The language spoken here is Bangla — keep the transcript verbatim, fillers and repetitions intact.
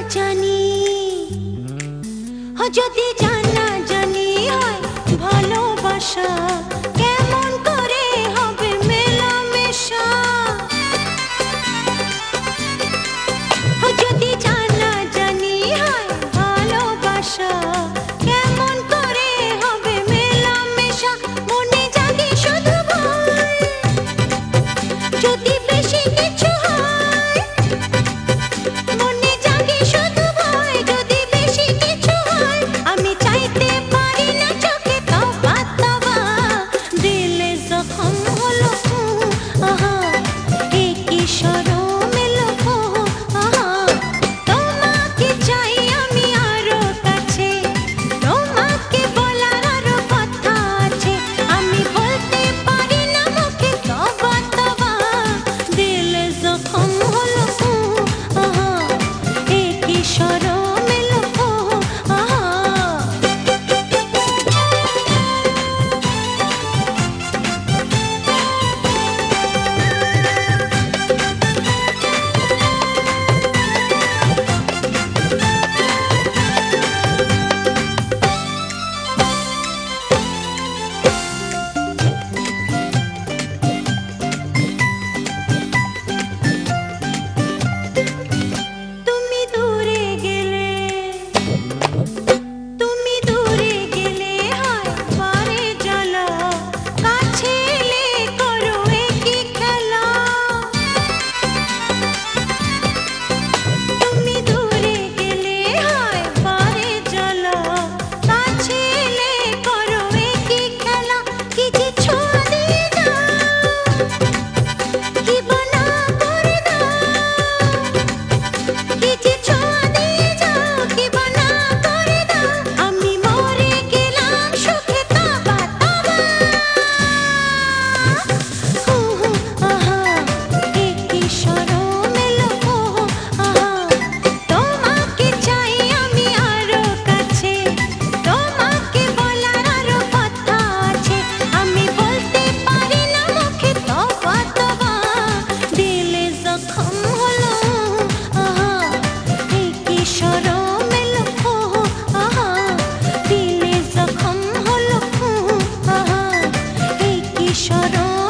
জানি যদি জানা জানি হয় ভালোবাসা কেমন করে হবে মেলামেশা যদি জানা জানি হয় ভালোবাসা কেমন করে হবে মেলামেশা মনে জাগে শুধু ভয় যদি বেশি কিছু হয় মনে জাগে শুধু ভয় যদি বেশি কিছু হয় আমি চাইতে পারি না চোখে তওবা তওবা দিলে জখম হলো আহা এ কি শরম এলো আহা তোমাকে চাই আমি আরো কাছে তোমাকে বলার আরো কথা আছে আমি বলতে পারি না মুখে তওবা তওবা দিলে জখম হলো আহা এ কি শরম এলো আহা তুমি দূরে গেলে তুমি দূরে গেলে হয় পারে জ্বালা কাছে এলে করো একই খেলা তুমি দূরে গেলে হয় পারে জ্বালা কাছে এলে করো একই খেলা কি যে ছোঁয়া দিয়ে দাও কি বানা করে দাও কি যে ছোঁয়া দিয়ে যাও কি বানা করে দাও আমি মরে গেলাম সুখে তওবা তওবা আহা এ কি শরম এলো আহা তোমাকে চাই আমি আরো কাছে তোমাকে বলার আরো কথা আছে আমি বলতে পারি না মুখে তওবা তওবা দিলে জখম হলো আহা এ কি শরম এলো আহা দিলে জখম হলো আহা এ কি শরম